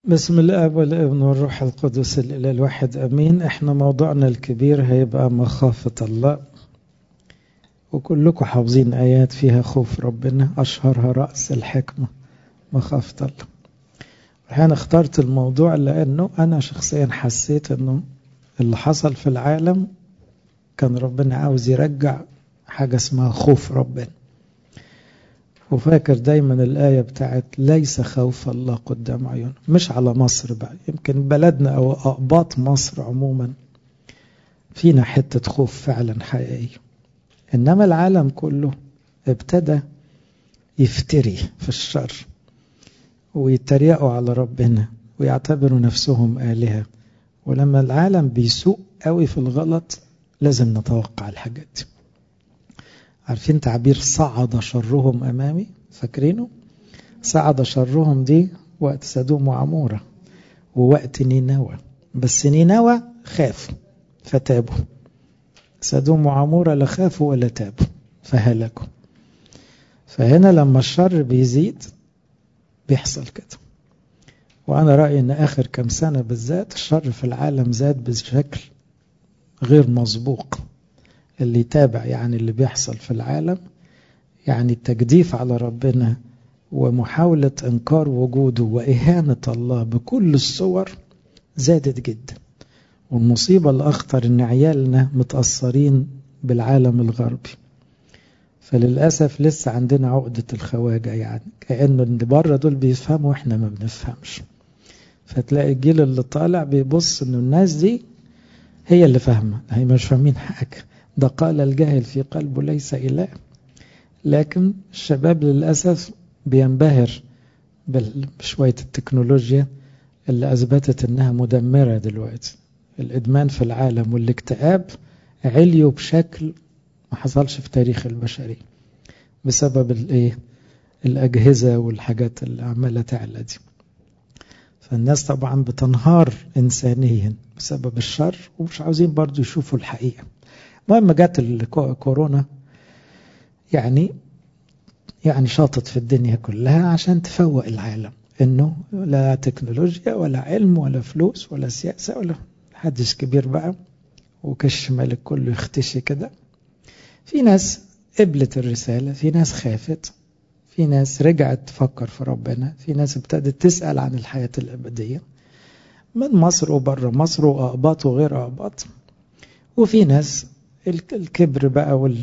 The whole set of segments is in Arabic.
بسم الاب والابن والروح القدس الاله الواحد امين. احنا موضوعنا الكبير هيبقى مخافة الله، وكلكم حافظين ايات فيها خوف ربنا، اشهرها رأس الحكمة مخافة الله. انا اخترت الموضوع لانه انا شخصيا حسيت انه اللي حصل في العالم كان ربنا عاوز يرجع حاجة اسمها خوف ربنا. وفاكر دايما الآية بتاعت ليس خوف الله قدام عيون، مش على مصر بقى، يمكن بلدنا أو أقباط مصر عموما فينا حتة خوف فعلا حقيقي، إنما العالم كله ابتدى يفتري في الشر ويتريقوا على ربنا ويعتبروا نفسهم آلهة. ولما العالم بيسوق قوي في الغلط لازم نتوقع الحاجات دي. عارفين تعبير صعد شرهم أمامي؟ فاكرينه؟ صعد شرهم دي وقت سدوم وعمورة ووقت نينوى، بس نينوى خافوا فتابوا، سدوم وعمورة لا خافوا ولا تابوا فهلكوا. فهنا لما الشر بيزيد بيحصل كده. وأنا رأيي أن آخر كم سنة بالذات الشر في العالم زاد بشكل غير مسبوق. اللي يتابع يعني اللي بيحصل في العالم، يعني التجديف على ربنا ومحاولة إنكار وجوده وإهانة الله بكل الصور زادت جدا. والمصيبة الأخطر إن عيالنا متأثرين بالعالم الغربي، فللأسف لسه عندنا عقدة الخواجة، يعني كأنه اللي بره دول بيفهموا وإحنا ما بنفهمش. فتلاقي الجيل اللي طالع بيبص إنه الناس دي هي اللي فاهمة، هي مش فاهمين حاجة. ده قال الجاهل في قلبه ليس إله. لكن الشباب للأسف بينبهر بشوية التكنولوجيا اللي أثبتت أنها مدمرة دلوقتي. الإدمان في العالم والاكتئاب عليوا بشكل ما حصلش في تاريخ البشرية بسبب الأجهزة والحاجات اللي عمالة تعلى دي. فالناس طبعا بتنهار إنسانيا بسبب الشر ومش عاوزين برضو يشوفوا الحقيقة. المهم جات الكورونا يعني شاطت في الدنيا كلها عشان تفوق العالم انه لا تكنولوجيا ولا علم ولا فلوس ولا سياسة ولا حدث كبير بقى، وكش مالك كله يختشي كده. في ناس قبلت الرسالة، في ناس خافت، في ناس رجعت تفكر في ربنا، في ناس ابتدت تسأل عن الحياة الأبدية من مصر وبره مصر وأقباط وغير أقباط. وفي ناس الكبر بقى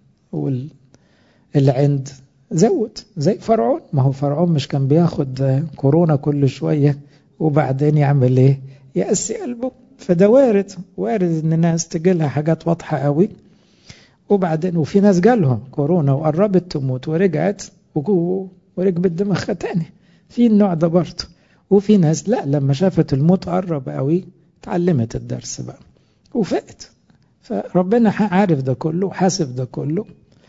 والعند زود زي فرعون. ما هو فرعون مش كان بياخد كورونا كل شوية وبعدين يعمل ايه؟ يقسي قلبه. فده وارد ان الناس تجيلها حاجات واضحة قوي وبعدين وفي ناس جالهم كورونا وقربت تموت ورجعت وركبت دماغها تاني، في النوع ده برضه. وفي ناس لا، لما شافت الموت قرب قوي اتعلمت الدرس بقى وفقت. فربنا عارف ده كله وحاسب ده كله،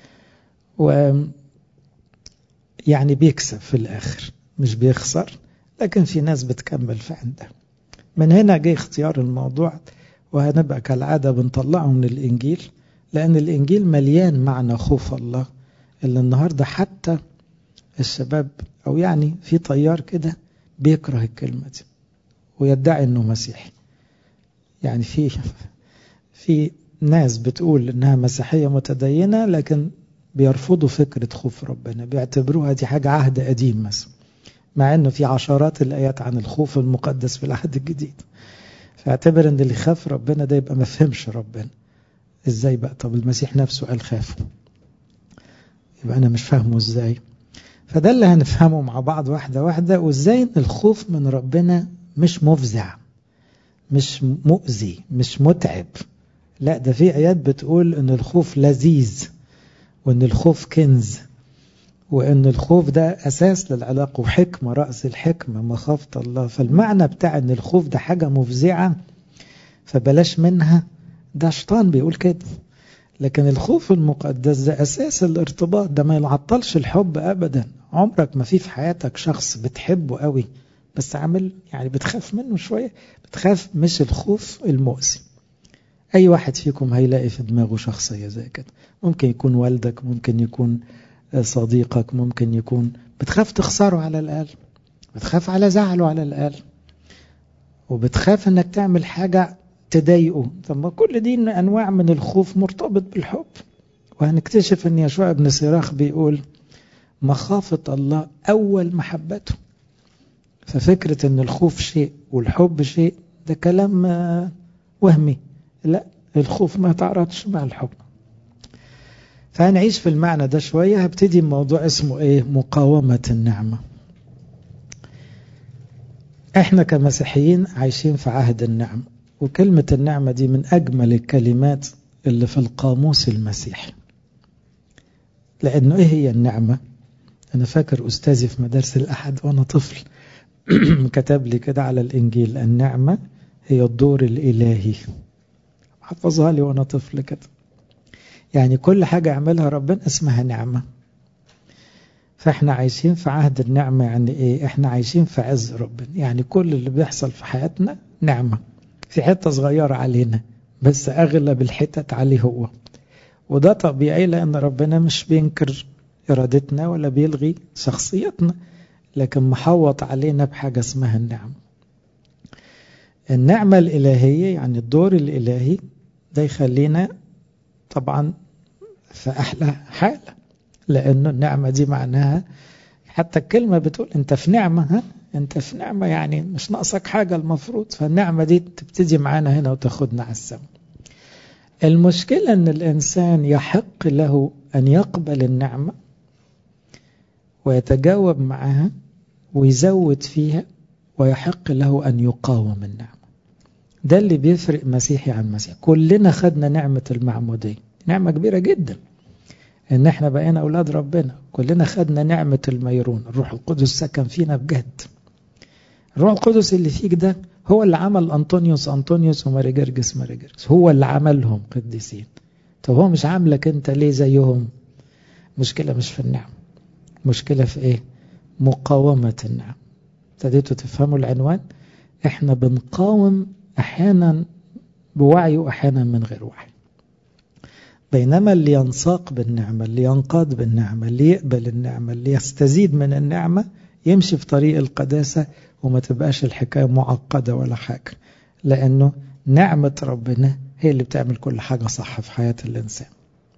يعني بيكسب في الآخر مش بيخسر. لكن في ناس بتكمل في عندها. من هنا جاي اختيار الموضوع، وهنبقى كالعادة بنطلعه من الإنجيل، لأن الإنجيل مليان معنى خوف الله اللي النهاردة حتى الشباب أو يعني في طيار كده بيكره الكلمة دي ويدعي أنه مسيحي. يعني في ناس بتقول أنها مسيحية متدينة لكن بيرفضوا فكرة خوف ربنا، بيعتبروها دي حاجة عهد قديم مثلا، مع أنه في عشرات الآيات عن الخوف المقدس في العهد الجديد. فاعتبر أن اللي خاف ربنا ده يبقى ما فهمش ربنا. إزاي بقى؟ طب المسيح نفسه قال خافوا، يبقى أنا مش فاهمه إزاي؟ فده اللي هنفهمه مع بعض واحدة واحدة، وإزاي أن الخوف من ربنا مش مفزع، مش مؤذي، مش متعب. لا، ده في آيات بتقول أن الخوف لذيذ، وأن الخوف كنز، وأن الخوف ده أساس للعلاقة وحكمة، رأس الحكمة مخافة الله. فالمعنى بتاع أن الخوف ده حاجة مفزعة فبلاش منها، ده شيطان بيقول كده. لكن الخوف المقدس ده أساس الارتباط، ده ما يعطلش الحب أبدا. عمرك ما في حياتك شخص بتحبه قوي بس عامل يعني بتخاف منه شوية، بتخاف، مش الخوف المؤذي. أي واحد فيكم هيلاقي في دماغه شخصية زي كده، ممكن يكون والدك، ممكن يكون صديقك، ممكن يكون بتخاف تخسره على الأقل، بتخاف على زعله على الأقل. وبتخاف انك تعمل حاجة تضايقه. طب ما كل دي انواع من الخوف مرتبط بالحب. وهنكتشف ان يشوع بن سراخ بيقول مخافة الله اول محبته. ففكرة ان الخوف شيء والحب شيء ده كلام وهمي. لا، الخوف ما يتعارضش مع الحب. فهنعيش في المعنى ده شوية. هبتدي بموضوع اسمه ايه؟ مقاومة النعمة. احنا كمسيحيين عايشين في عهد النعمة، وكلمة النعمة دي من اجمل الكلمات اللي في القاموس المسيحي. لانه ايه هي النعمة؟ انا فاكر استاذي في مدارس الاحد وانا طفل كتب لي كده على الانجيل النعمة هي الدور الالهي. حفظها لي وانا طفل كده. يعني كل حاجة يعملها ربنا اسمها نعمة. فاحنا عايشين في عهد النعمة. يعني ايه؟ احنا عايشين في عز ربنا. يعني كل اللي بيحصل في حياتنا نعمة، في حتة صغيرة علينا بس اغلب الحتت عليه هو. وده طبيعي لان ربنا مش بينكر ارادتنا ولا بيلغي شخصيتنا، لكن محوط علينا بحاجة اسمها النعمة. النعمة الالهية يعني الدور الالهي ده يخلينا طبعا في احلى حالة، لأنه النعمة دي معناها حتى الكلمة بتقول أنت في نعمة. ها؟ أنت في نعمة يعني مش ناقصك حاجة المفروض. فالنعمة دي تبتدي معانا هنا وتاخدنا على السماء. المشكلة أن الإنسان يحق له أن يقبل النعمة ويتجاوب معها ويزود فيها، ويحق له أن يقاوم النعمة. ده اللي بيفرق مسيحي عن مسيحي. كلنا خدنا نعمة المعمودية، نعمة كبيرة جدا ان احنا بقينا اولاد ربنا. كلنا خدنا نعمة الميرون، الروح القدس سكن فينا بجد. الروح القدس اللي فيك ده هو اللي عمل أنطونيوس وماري جرجس. هو اللي عملهم قديسين. طب هو مش عاملك انت ليه زيهم؟ مشكلة مش في النعم، مشكلة في ايه؟ مقاومة النعم. ابتديتوا تفهموا العنوان؟ احنا بنقاوم احيانا بوعي واحيانا من غير وعي. بينما اللي ينساق بالنعمة، اللي ينقاد بالنعمة، اللي يقبل النعمة، اللي يستزيد من النعمة، يمشي في طريق القداسة وما تبقاش الحكاية معقدة ولا حاجة. لأنه نعمة ربنا هي اللي بتعمل كل حاجة صح في حياة الإنسان.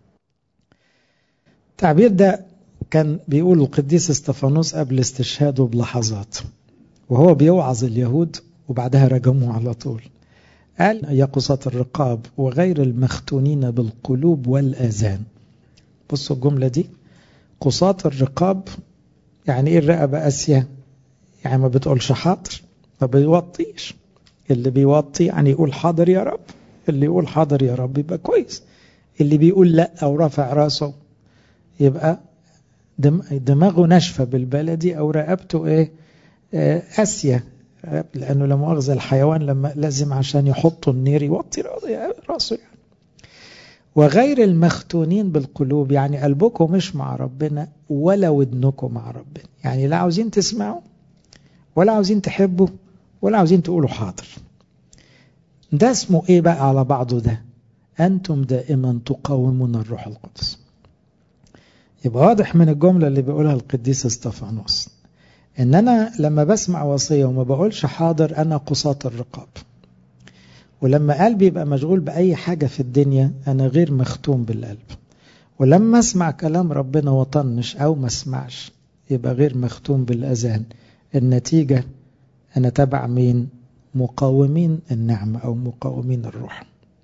التعبير ده كان بيقول القديس استفانوس قبل استشهاده بلحظات وهو بيوعظ اليهود، وبعدها رجموه على طول. قال يا قصاة الرقاب وغير المختونين بالقلوب والآذان. بصوا الجملة دي، قصاة الرقاب يعني ايه؟ الرقبة قاسية، يعني ما بتقولش حاضر، ما بيوطيش. اللي بيوطي يعني يقول حاضر يا رب. اللي يقول حاضر يا رب يبقى كويس. اللي بيقول لا أو رافع راسه يبقى دماغه ناشفة بالبلدي، أو رقبته ايه؟ قاسية. لأنه لا مؤاخذة الحيوان لما لازم عشان يحطوا النير يوطي راسه يعني. وغير المختونين بالقلوب يعني قلبكم مش مع ربنا ولا ودنكم مع ربنا. يعني لا عاوزين تسمعوا ولا عاوزين تحبوا ولا عاوزين تقولوا حاضر. ده اسمه ايه بقى على بعضه ده؟ أنتم دائما تقاومون الروح القدس. يبقى واضح من الجملة اللي بيقولها القديس استفانوس ان انا لما بسمع وصية وما بقولش حاضر انا قصاة الرقاب. ولما قلبي يبقى مشغول بأي حاجة في الدنيا أنا غير مختوم بالقلب. ولما اسمع كلام ربنا وطنش أو ما اسمعش يبقى غير مختوم بالأذان. النتيجة أنا تبع مين؟ مقاومين النعمة أو مقاومين الروح.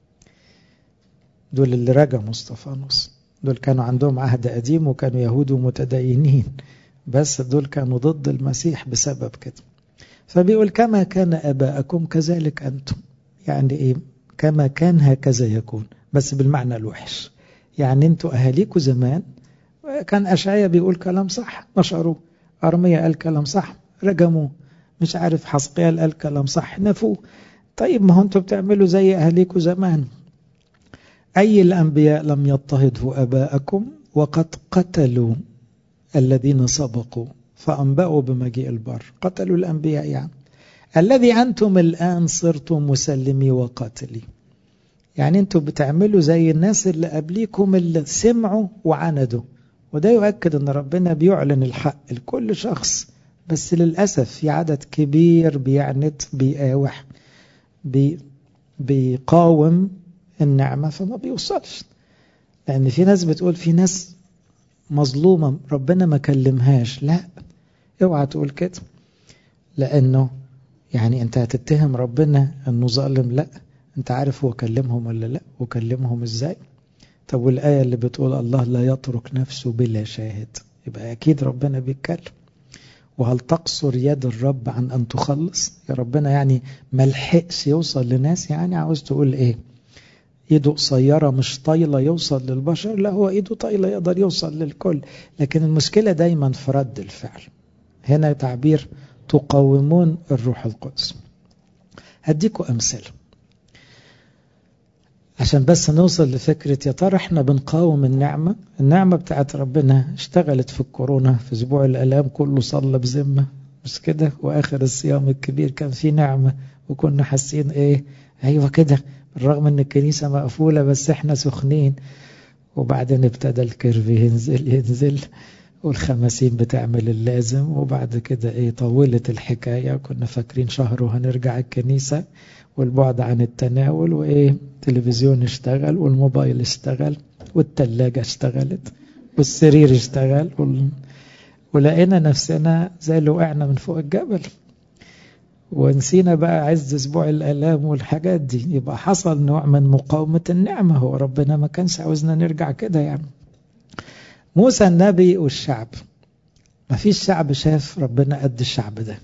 دول اللي رجموا استفانوس. دول كانوا عندهم عهد قديم وكانوا يهود متدينين، بس دول كانوا ضد المسيح بسبب كده. فبيقول كما كان أباءكم كذلك أنتم. يعني إيه؟ كما كان هكذا يكون، بس بالمعنى الوحش. يعني انتوا أهاليكوا زمان كان أشعياء بيقول كلام صح نشروه، أرميا قال كلام صح رجموه، مش عارف حسقيال قال كلام صح نفوه. طيب ما هو انتوا بتعملوا زي أهاليكوا زمان. أي الأنبياء لم يضطهدوا أباءكم وقد قتلوا الذين سبقوا فأنبأوا بمجيء البر. قتلوا الأنبياء يعني. الذي أنتم الآن صرتم مسلمي وقاتلي. يعني أنتم بتعملوا زي الناس اللي قبليكم اللي سمعوا وعندوا. وده يؤكد أن ربنا بيعلن الحق لكل شخص بس للأسف في عدد كبير بيعند بيقاوح بيقاوم النعمة فما بيوصلش. لأن في ناس بتقول في ناس مظلومة ربنا ما كلمهاش. لا، اوعى تقول كده، لأنه يعني أنت هتتهم ربنا أنه ظالم؟ لا، أنت عارف هو كلمهم ولا لا، وكلمهم إزاي. طب والآية اللي بتقول الله لا يترك نفسه بلا شاهد، يبقى أكيد ربنا بيتكلم. وهل تقصر يد الرب عن أن تخلص؟ يا ربنا يعني ملحقش يوصل لناس؟ يعني عاوز تقول إيه؟ إيده قصيرة مش طايلة يوصل للبشر؟ لا، هو إيده طايلة يقدر يوصل للكل. لكن المشكلة دايما في رد الفعل. هنا تعبير تقاومون الروح القدس. هديكوا أمثلة عشان بس نوصل لفكرة يا ترى احنا بنقاوم النعمة بتاعت ربنا اشتغلت في الكورونا، في أسبوع الآلام كله صلى بذمة مش كده، وآخر الصيام الكبير كان فيه نعمة وكنا حاسين ايه؟ ايوه كده، بالرغم ان الكنيسة مقفولة بس احنا سخنين. وبعدين ابتدى الكيرف ينزل والخمسين بتعمل اللازم، وبعد كده ايه طولت الحكاية، كنا فاكرين شهر وهنرجع الكنيسة، والبعد عن التناول، وايه التلفزيون اشتغل والموبايل اشتغل والتلاجة اشتغلت والسرير اشتغل ولقينا نفسنا زي اللي وقعنا من فوق الجبل، ونسينا بقى عز اسبوع الآلام والحاجات دي. يبقى حصل نوع من مقاومة النعمة، هو ربنا ما كانش عاوزنا نرجع كده يعني. موسى النبي والشعب، ما فيش شعب شاف ربنا قد الشعب ده.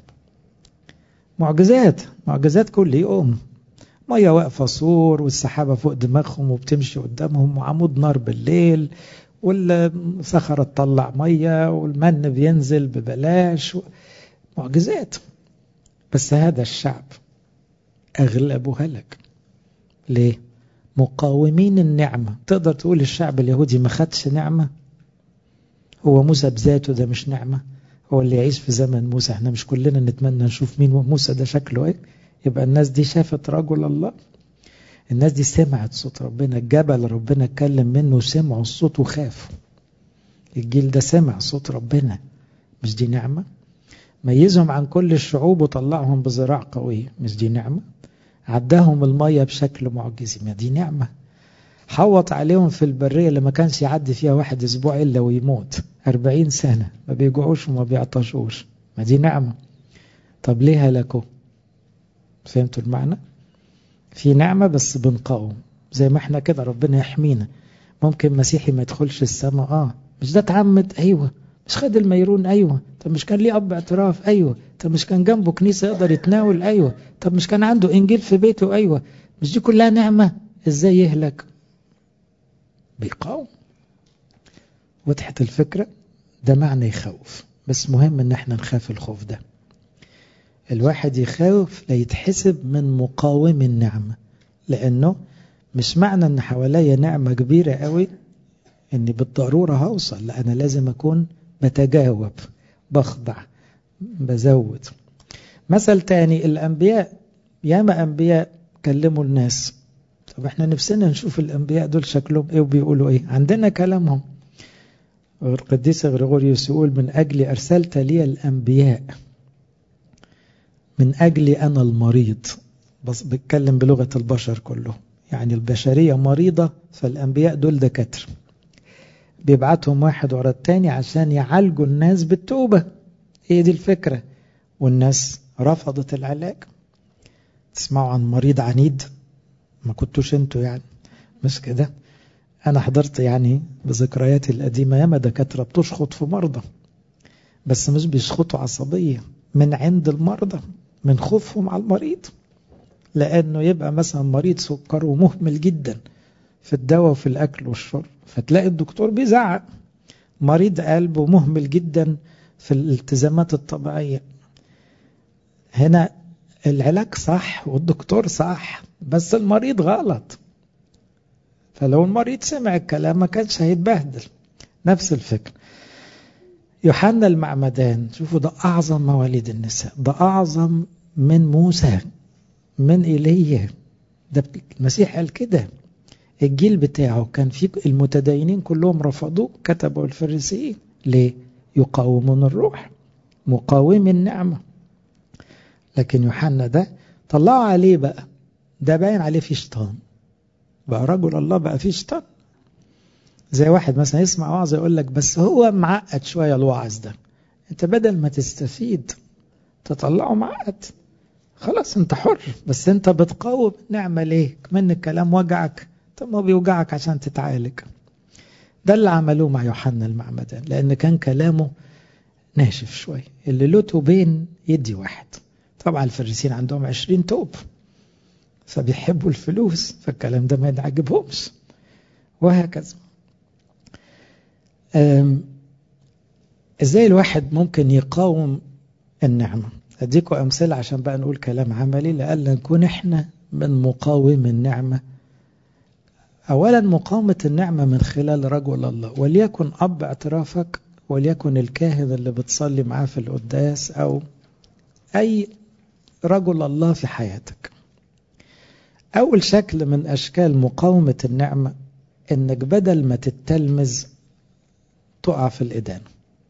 معجزات كل يوم، مية واقفة صور، والسحابة فوق دماغهم وبتمشي قدامهم، وعمود نار بالليل، والصخرة تطلع مية، والمن بينزل ببلاش، معجزات. بس هذا الشعب أغلبه هلك. ليه؟ مقاومين النعمة. تقدر تقول الشعب اليهودي ما خدش نعمة؟ هو موسى بذاته ده مش نعمة؟ هو اللي يعيش في زمن موسى، احنا مش كلنا نتمنى نشوف مين موسى ده شكله ايه؟ يبقى الناس دي شافت رجل الله، الناس دي سمعت صوت ربنا، الجبل ربنا اتكلم منه وسمعوا الصوت وخافوا. الجيل ده سمع صوت ربنا، مش دي نعمة؟ ميزهم عن كل الشعوب وطلعهم بذراع قوية، مش دي نعمة؟ عداهم المية بشكل معجزي، ما دي نعمة؟ حوط عليهم في البرية اللي ما كانش يعدي فيها واحد أسبوع إلا ويموت 40 سنة، ما بيجوعوش وما بيعطشوش، ما دي نعمة؟ طب ليه هلكوا؟ فهمتوا المعنى؟ في نعمة بس بنقاوم. زي ما احنا كده ربنا يحمينا. ممكن مسيحي ما يدخلش السماء، مش ده اتعمد؟ ايوه. مش خد الميرون؟ ايوه. طب مش كان ليه اب اعتراف؟ ايوه. طب مش كان جنبه كنيسة يقدر يتناول؟ ايوه. طب مش كان عنده انجيل في بيته؟ ايوه. مش دي كلها نعمة؟ ازاي يهلك؟ بيقاوم. وضحت الفكرة؟ ده معنى يخوف، بس مهم ان احنا نخاف الخوف ده. الواحد يخاف لا يتحسب من مقاوم النعمة، لانه مش معنى ان حواليا نعمة كبيرة قوي اني بالضرورة هوصل، لا، انا لازم اكون بتجاوب، بخضع، بزود. مثل تاني، الانبياء، ياما انبياء كلموا الناس. طب احنا نفسنا نشوف الانبياء دول شكلهم ايه وبيقولوا ايه، عندنا كلامهم. القديس غريغوريوس يقول من اجل ارسلت لي الانبياء، من اجلي انا المريض. بس بيتكلم بلغة البشر كله، يعني البشرية مريضة، فالانبياء دول دكاتره، بيبعتهم واحد ورا التاني عشان يعالجوا الناس بالتوبة. هي دي الفكرة. والناس رفضت العلاج. تسمعوا عن مريض عنيد؟ ما كنتوش انتوا يعني، مش كده؟ انا حضرت يعني بذكرياتي القديمة ياما دكاترة بتشخط في مرضى، بس مش بيشخطوا عصبية من عند المرضى، من خوفهم على المريض. لانه يبقى مثلا مريض سكر ومهمل جدا في الدواء وفي الاكل والشرب، فتلاقي الدكتور بيزعق. مريض قلب ومهمل جدا في الالتزامات الطبيعية. هنا العلاج صح والدكتور صح، بس المريض غلط. فلو المريض سمع الكلام ما كانش هيتبهدل. نفس الفكرة. يوحنا المعمدان، شوفوا ده أعظم مواليد النساء، ده أعظم من موسى، من إيليا. ده المسيح قال كده. الجيل بتاعه كان فيه المتدينين كلهم رفضوه، كتبوا الفريسيين. ليه؟ يقاومون الروح، مقاوم النعمة. لكن يوحنا ده طلعوا عليه بقى، ده باين عليه فيه شيطان، بقى رجل الله بقى فيه شيطان. زي واحد مثلا يسمع وعظ يقول لك بس هو معقد شوية الوعظ ده، انت بدل ما تستفيد تطلعه معقد، خلاص انت حر، بس انت بتقاوم النعمة ليه؟ كمان الكلام وجعك، طب ما بيوجعك عشان تتعالج. ده اللي عملوه مع يوحنا المعمدان، لان كان كلامه ناشف شوية، اللي له توبين يدي واحد. طبعا الفريسين عندهم 20 توب، فبيحبوا الفلوس، فالكلام ده ما يعجبهمش، وهكذا. ازاي الواحد ممكن يقاوم النعمة؟ اديكم امثله عشان بقى نقول كلام عملي، لألا نكون احنا من مقاوم النعمة. اولا مقاومة النعمة من خلال رجل الله، وليكن اب اعترافك، وليكن الكاهن اللي بتصلي معاه في القداس، او اي رجل الله في حياتك. اول شكل من اشكال مقاومة النعمة انك بدل ما تتلمذ تقع في الإدانة.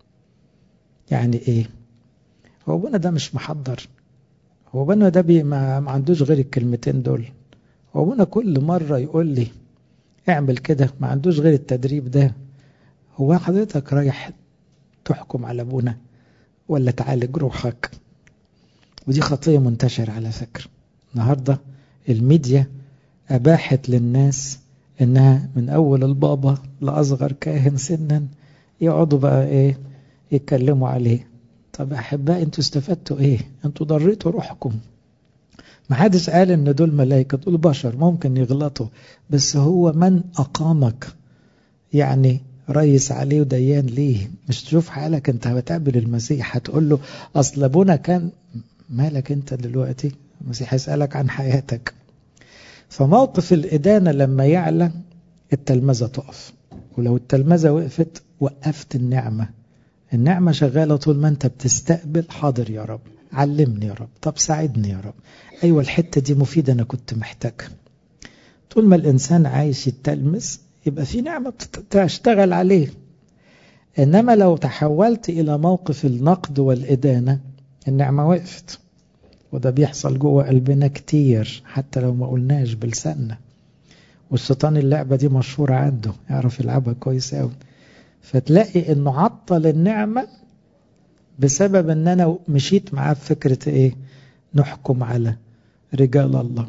يعني ايه؟ هو ابونا ده مش محضر، هو ابونا ده ما عندوش غير الكلمتين دول، هو ابونا كل مرة يقول لي اعمل كده، ما عندوش غير التدريب ده. هو حضرتك رايح تحكم على ابونا ولا تعالج روحك؟ ودي خطية منتشرة على فكرة. النهاردة الميديا أباحت للناس إنها من أول البابا لأصغر كاهن سنا يقعدوا بقى إيه يتكلموا عليه. طب أحباء، أنتوا استفدتوا إيه؟ أنتوا ضريتوا روحكم. ما حدش قال إن دول ملائكة، دول بشر ممكن يغلطوا، بس هو من أقامك يعني ريس عليه وديان ليه؟ مش تشوف حالك أنت بتقابل المسيح هتقول له أصل أبونا كان، مالك أنت دلوقتي؟ المسيح يسألك عن حياتك. فموقف الإدانة لما يعلى التلمذة تقف، ولو التلمذة وقفت وقفت النعمة. النعمة شغالة طول ما أنت بتستقبل، حاضر يا رب، علمني يا رب، طب ساعدني يا رب، أيوة الحتة دي مفيدة أنا كنت محتاجها. طول ما الإنسان عايش يتلمذ يبقى في نعمة تشتغل عليه. إنما لو تحولت إلى موقف النقد والإدانة النعمة وقفت. وده بيحصل جوه قلبنا كتير حتى لو ما قلناش بلساننا. والشيطان اللعبة دي مشهورة عنده، يعرف يلعبها كويس قوي. فتلاقي انه عطل النعمة بسبب ان انا مشيت معاه بفكرة ايه؟ نحكم على رجال الله.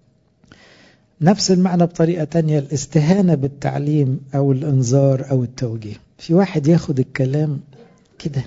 نفس المعنى بطريقة تانية، الاستهانة بالتعليم او الانذار او التوجيه. في واحد ياخد الكلام كده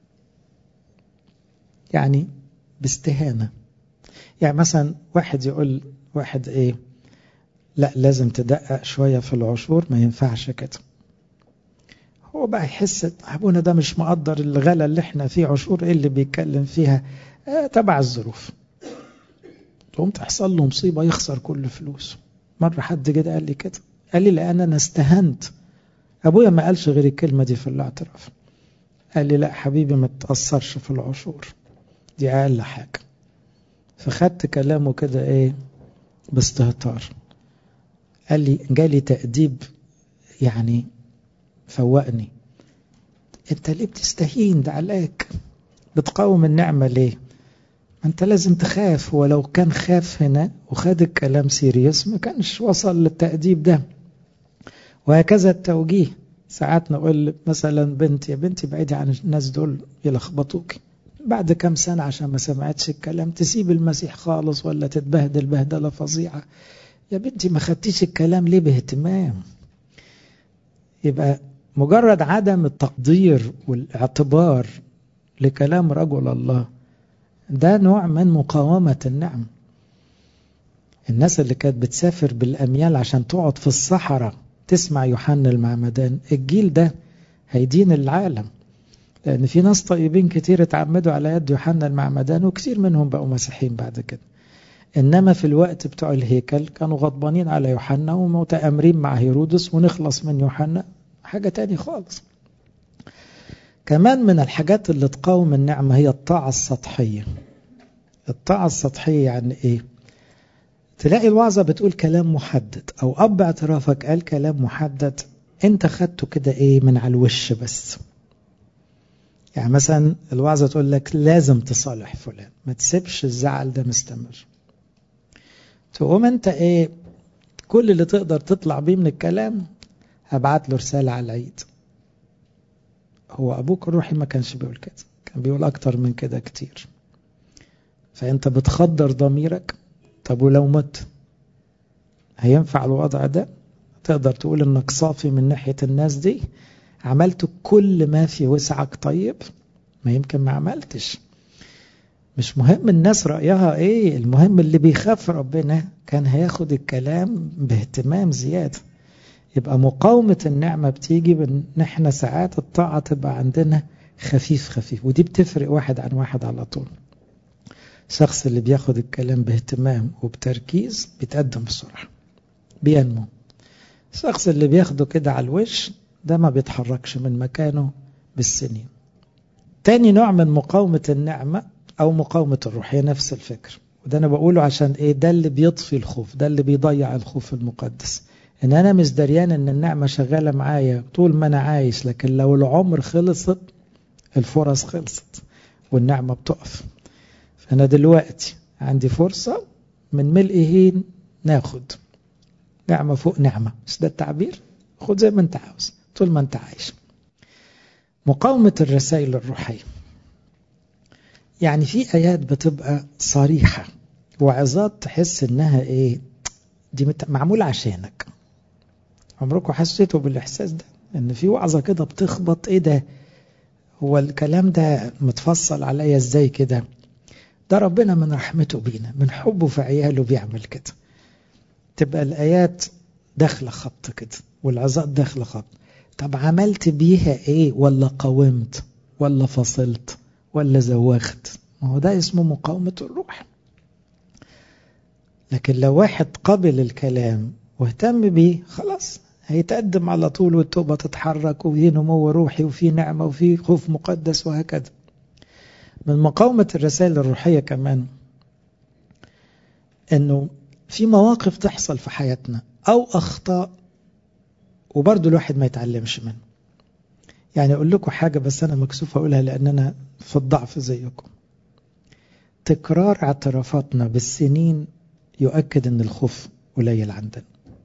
يعني باستهانة. يعني مثلا واحد يقول واحد ايه؟ لا لازم تدقق شوية في العشور، ما ينفعش كده. هو بقى يحس ابونا ده مش مقدر الغلا اللي احنا فيه، عشور ايه اللي بيتكلم فيها؟ تبع الظروف. تقوم تحصل له مصيبة يخسر كل فلوسه. مرة حد كده قال لي كده، قال لي لأن أنا استهنت، أبويا ما قالش غير الكلمة دي في الاعتراف. قال لي لا حبيبي ما تتأثرش في العشور، دي أقل حاجة. فخدت كلامه كده ايه باستهتار. قال لي جالي تأديب يعني فوقني. انت ليه بتستهين؟ ده عليك، بتقاوم النعمة ليه؟ انت لازم تخاف. ولو كان خاف هنا وخد الكلام سيريس ما كانش وصل للتأديب ده. وهكذا التوجيه. ساعات نقول مثلا بنتي، يا بنتي بعيدي عن الناس دول يلخبطوك. بعد كم سنة عشان ما سمعتش الكلام تسيب المسيح خالص ولا تتبهدل بهدلة فظيعة. يا بنتي ما خدتيش الكلام ليه باهتمام؟ يبقى مجرد عدم التقدير والاعتبار لكلام رجل الله ده نوع من مقاومة النعم. الناس اللي كانت بتسافر بالأميال عشان تقعد في الصحراء تسمع يوحنا المعمدان، الجيل ده هيدين العالم، لأن في ناس طيبين كتير اتعمدوا على يد يوحنا المعمدان وكتير منهم بقوا مسيحيين بعد كده. إنما في الوقت بتوع الهيكل كانوا غضبانين على يوحنا ومتآمرين مع هيرودس، ونخلص من يوحنا حاجة تاني خالص. كمان من الحاجات اللي تقاوم النعمة هي الطاعة السطحية. الطاعة السطحية يعني ايه؟ تلاقي الوعظة بتقول كلام محدد، او اب اعترافك قال كلام محدد، انت خدته كده ايه من على الوش بس. يعني مثلا الوعظة تقول لك لازم تصالح فلان، ما تسيبش الزعل ده مستمر. تقوم انت ايه كل اللي تقدر تطلع بيه من الكلام، هبعت له رسالة على العيد. هو ابوك الروحي ما كانش بيقول كده، كان بيقول اكتر من كده كتير. فانت بتخدر ضميرك. طب ولو مت هينفع الوضع ده؟ تقدر تقول انك صافي من ناحية الناس دي، عملت كل ما في وسعك؟ طيب ما يمكن ما عملتش. مش مهم الناس رأيها ايه، المهم اللي بيخاف ربنا كان هياخد الكلام باهتمام زيادة. يبقى مقاومة النعمة بتيجي من احنا ساعات الطاعة تبقى عندنا خفيف خفيف، ودي بتفرق واحد عن واحد على طول. الشخص اللي بياخد الكلام باهتمام وبتركيز بيتقدم بسرعة، بينمو. الشخص اللي بياخده كده على الوش ده ما بيتحركش من مكانه بالسنين. تاني نوع من مقاومة النعمة أو مقاومة الروح هي نفس الفكر، وده أنا بقوله عشان إيه؟ ده اللي بيطفي الخوف، ده اللي بيضيع الخوف المقدس. إن أنا مش دريان إن النعمة شغالة معايا طول ما أنا عايش، لكن لو العمر خلصت الفرص خلصت والنعمة بتقف. فأنا دلوقتي عندي فرصة من ملئهين ناخد نعمة فوق نعمة، مش ده التعبير؟ خد زي ما أنت عاوز طول ما أنت عايش. مقاومة الرسائل الروحية، يعني في آيات بتبقى صريحة وعظات تحس إنها إيه دي معمولة عشانك. عمركم حسيتوا بالإحساس ده؟ إن في وعظة كده بتخبط إيه ده، هو الكلام ده متفصل عليا إزاي كده؟ ده ربنا من رحمته بينا، من حبه في عياله بيعمل كده. تبقى الآيات داخلة خبط كده والعظات داخلة خبط. طب عملت بيها إيه؟ ولا قاومت ولا فصلت ولا زوخت؟ ما هو ده اسمه مقاومة الروح. لكن لو واحد قبل الكلام واهتم بيه خلاص هيتقدم على طول، والتوبة تتحرك وفي نمو روحي وفي نعمة وفي خوف مقدس وهكذا. من مقاومة الرسائل الروحية كمان انه في مواقف تحصل في حياتنا او اخطاء وبرضه الواحد ما يتعلمش منه. يعني اقول لكم حاجة بس انا مكسوف اقولها لان انا في الضعف زيكم. تكرار اعترافاتنا بالسنين يؤكد ان الخوف قليل عندنا.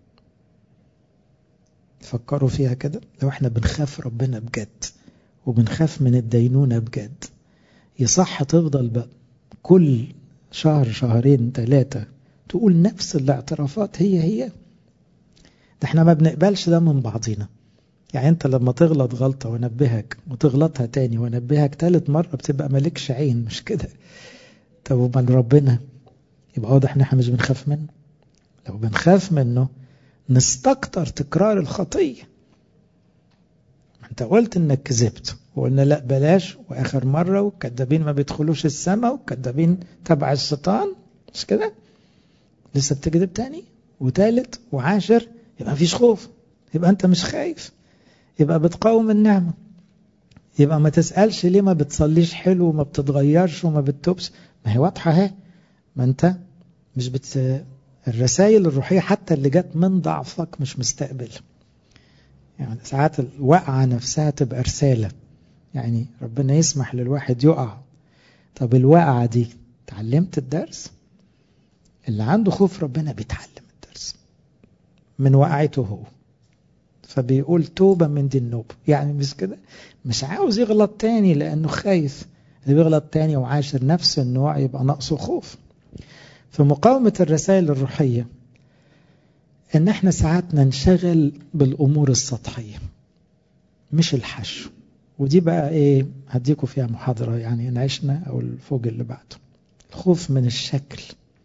فكروا فيها كده، لو احنا بنخاف ربنا بجد وبنخاف من الدينونة بجد، يصح تفضل بقى كل شهر شهرين ثلاثة تقول نفس الاعترافات هي ده احنا ما بنقبلش ده من بعضينا. يعني انت لما تغلط غلطة ونبهك وتغلطها تاني ونبهك ثالث مرة بتبقى مالكش عين، مش كده؟ طب ومن ربنا؟ يبقى واضح ان احنا مش بنخاف منه. لو بنخاف منه نستكتر تكرار الخطية. انت قلت انك كذبت وقلنا لا بلاش واخر مرة، والكذابين ما بيدخلوش السماء والكذابين تبع الشيطان، مش كده؟ لسه بتكذب تاني وتالت وعاشر، يبقى مفيش خوف، يبقى انت مش خايف، يبقى بتقاوم النعمة. يبقى ما تسألش ليه ما بتصليش حلو وما بتتغيرش وما بتتوبش، ما هي واضحة اهي. ما انت مش الرسائل الروحية حتى اللي جت من ضعفك مش مستقبل. يعني ساعات الوقعة نفسها تبقى رسالة، يعني ربنا يسمح للواحد يقع. طب الوقعة دي تعلمت الدرس؟ اللي عنده خوف ربنا بيتعلم الدرس من وقعته هو، فبيقول توبة من دي النوب. يعني مش كده، مش عاوز يغلط تاني لأنه خايف. اللي بيغلط تاني وعاشر نفس النوع يبقى نقصه خوف. في مقاومة الرسائل الروحية ان احنا ساعات ننشغل بالأمور السطحية مش الحشو. ودي بقى ايه هديكوا فيها محاضرة يعني ان عشنا او الفوق اللي بعده. الخوف من الشكل،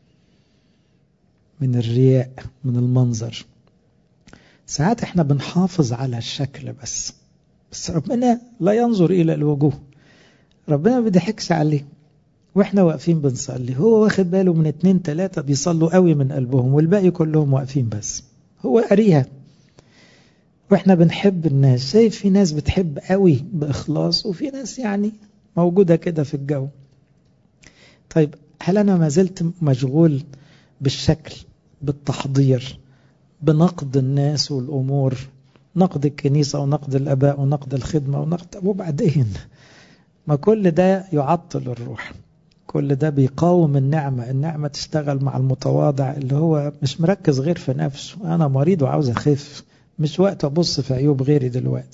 من الرياء، من المنظر. ساعات احنا بنحافظ على الشكل بس ربنا لا ينظر الى الوجوه. ربنا ما بيضحكش عليه. واحنا واقفين بنصلي هو واخد باله من 2 3 بيصلوا قوي من قلبهم والباقي كلهم واقفين بس هو قاريها. واحنا بنحب الناس، شايف في ناس بتحب قوي بإخلاص وفي ناس يعني موجودة كده في الجو. طيب هل أنا ما زلت مشغول بالشكل، بالتحضير، بنقد الناس والأمور، نقد الكنيسة ونقد الأباء ونقد الخدمة ونقد، وبعدين ما كل ده يعطل الروح، كل ده بيقاوم النعمة تشتغل مع المتواضع اللي هو مش مركز غير في نفسه. أنا مريض وعاوز أخف، مش وقت أبص في عيوب غيري دلوقتي.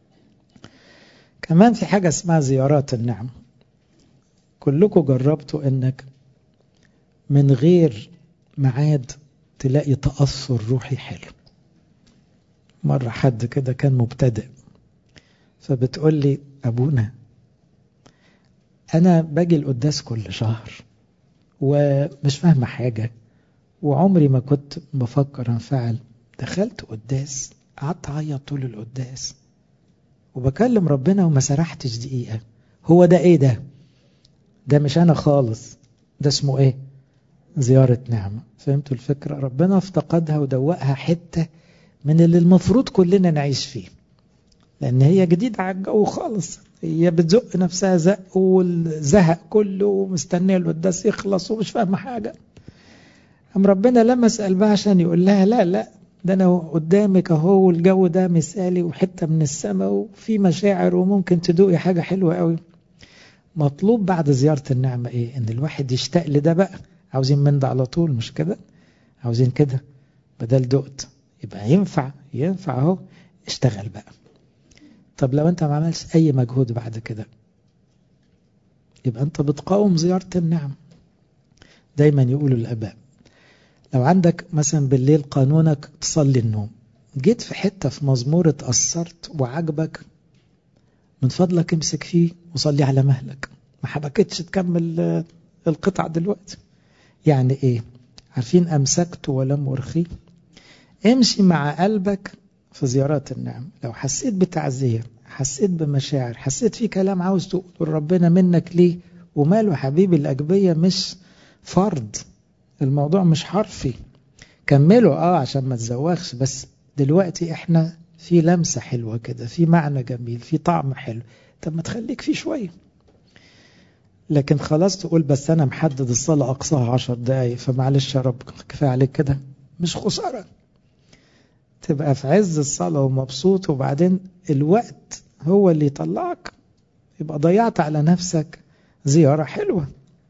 كمان في حاجة اسمها زيارات النعم. كلكم جربتوا إنك من غير ميعاد تلاقي تأثر روحي حلو. مرة حد كده كان مبتدئ فبتقول لي أبونا أنا باجي القداس كل شهر ومش فاهمة حاجة وعمري ما كنت بفكر انفعل، دخلت قداس قعدت أعيط طول القداس وبكلم ربنا وما سرحتش دقيقة. هو ده ايه ده؟ ده مش أنا خالص، ده اسمه ايه؟ زيارة نعمة. فهمتوا الفكرة؟ ربنا افتقدها ودوقها حتة من اللي المفروض كلنا نعيش فيه، لأن هي جديدة على الجو خالص. هي بتزق نفسها زق والزهق كله ومستنية القداس يخلص ومش فاهمة حاجة. أم ربنا لمس قلبها عشان يقول لها لا لا، ده أنا قدامك أهو، والجو ده مثالي وحتة من السماء وفي مشاعر وممكن تدوقي حاجة حلوة قوي. مطلوب بعد زيارة النعمة إيه؟ إن الواحد يشتاق لده بقى. عاوزين من ده على طول مش كده؟ عاوزين كده بدل دقت يبقى ينفع أهو، اشتغل بقى. طب لو أنت ما عملش أي مجهود بعد كده يبقى أنت بتقاوم زيارة النعم. دايما يقولوا الآباء لو عندك مثلا بالليل قانونك تصلي النوم، جيت في حتة في مزمور اتأثرت وعجبك، من فضلك امسك فيه وصلي على مهلك، ما حبكتش تكمل القطع دلوقتي. يعني ايه؟ عارفين أمسكت ولم أرخي؟ امشي مع قلبك في زيارات النعم. لو حسيت بتعزية، حسيت بمشاعر، حسيت في كلام عاوز تقول ربنا منك ليه، وماله حبيبي، الأجبية مش فرض، الموضوع مش حرفي، كملوا عشان ما تزوخش. بس دلوقتي احنا في لمسة حلوة كده، في معنى جميل، في طعم حلو، طب ما تخليك فيه شوية. لكن خلاص تقول بس أنا محدد الصلاة أقصاها 10 دقايق فمعلش يا رب كفاية عليك كده، مش خسارة. تبقى في عز الصلاة ومبسوط وبعدين الوقت هو اللي يطلعك، يبقى ضيعت على نفسك زيارة حلوة،